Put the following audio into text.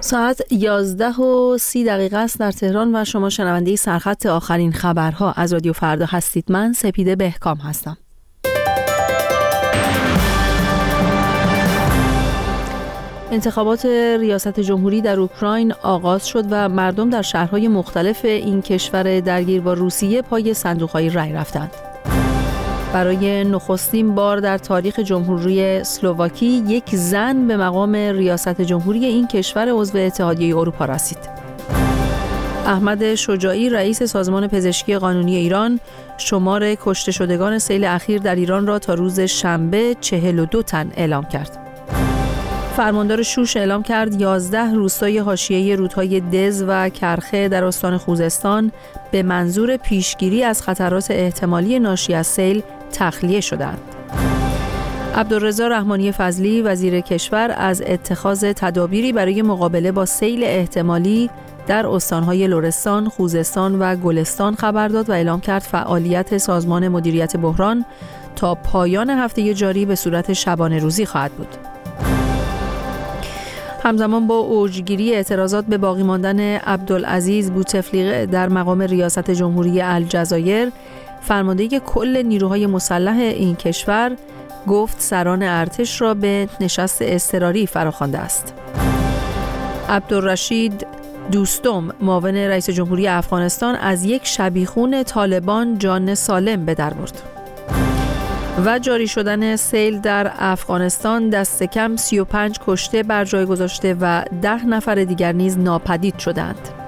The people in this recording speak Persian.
ساعت 11:30 است در تهران و شما شنونده سرخط آخرین خبرها از رادیو فردا هستید. من سپیده بهکام هستم. انتخابات ریاست جمهوری در اوکراین آغاز شد و مردم در شهرهای مختلف این کشور درگیر با روسیه پای صندوق‌های رای رفتند. برای نخستین بار در تاریخ جمهوری اسلواکی یک زن به مقام ریاست جمهوری این کشور عضو اتحادیه اروپا رسید. احمد شجاعی رئیس سازمان پزشکی قانونی ایران شمار کشته شدگان سیل اخیر در ایران را تا روز شنبه 42 تن اعلام کرد. فرماندار شوش اعلام کرد 11 روستای حاشیه‌ای رودهای دز و کرخه در استان خوزستان به منظور پیشگیری از خطرات احتمالی ناشی از سیل تخلیه شدند. عبدالرضا رحمانی فضلی وزیر کشور از اتخاذ تدابیری برای مقابله با سیل احتمالی در استان‌های لرستان، خوزستان و گلستان خبر داد و اعلام کرد فعالیت سازمان مدیریت بحران تا پایان هفته جاری به صورت شبانه روزی خواهد بود. همزمان با اوجگیری اعتراضات به باقی ماندن عبدالعزیز بوتفلیقه در مقام ریاست جمهوری الجزایر، فرمانده کل نیروهای مسلح این کشور گفت سران ارتش را به نشست اضطراری فراخوانده است. عبدالرشید دوستم معاون رئیس جمهوری افغانستان از یک شبیخون طالبان جان سالم به در برد. و جاری شدن سیل در افغانستان دست کم 35 کشته بر جای گذاشته و 10 نفر دیگر نیز ناپدید شدند.